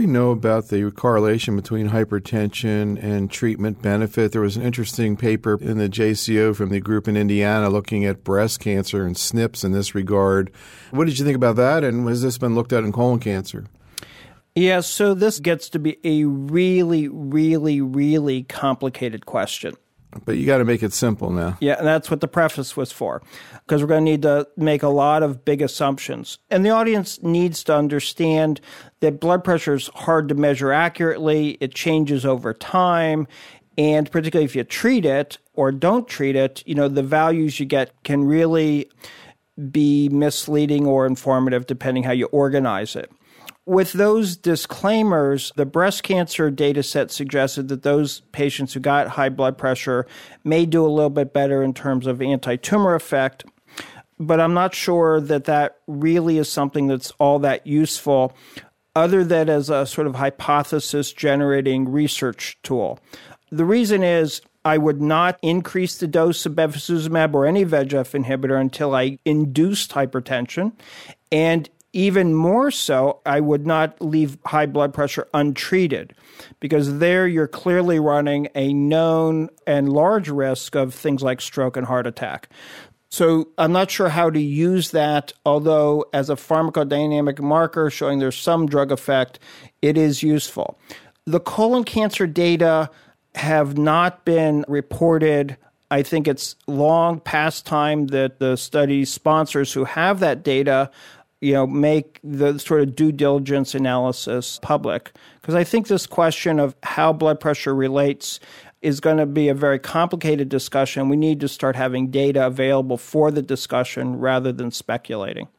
we know about the correlation between hypertension and treatment benefit? There was an interesting paper in the JCO from the group in Indiana looking at breast cancer and SNPs in this regard. What did you think about that, and has this been looked at in colon cancer? Yeah, so this gets to be a really, really, really complicated question. But you got to make it simple now. Yeah, and that's what the preface was for, because we're going to need to make a lot of big assumptions. And the audience needs to understand that blood pressure is hard to measure accurately. It changes over time. And particularly if you treat it or don't treat it, the values you get can really be misleading or informative depending how you organize it. With those disclaimers, the breast cancer data set suggested that those patients who got high blood pressure may do a little bit better in terms of anti-tumor effect, but I'm not sure that that really is something that's all that useful other than as a sort of hypothesis-generating research tool. The reason is I would not increase the dose of bevacizumab or any VEGF inhibitor until I induced hypertension, and even more so, I would not leave high blood pressure untreated, because there you're clearly running a known and large risk of things like stroke and heart attack. So I'm not sure how to use that, although as a pharmacodynamic marker showing there's some drug effect, it is useful. The colon cancer data have not been reported. I think it's long past time that the study sponsors who have that data make the sort of due diligence analysis public. Because I think this question of how blood pressure relates is going to be a very complicated discussion. We need to start having data available for the discussion rather than speculating.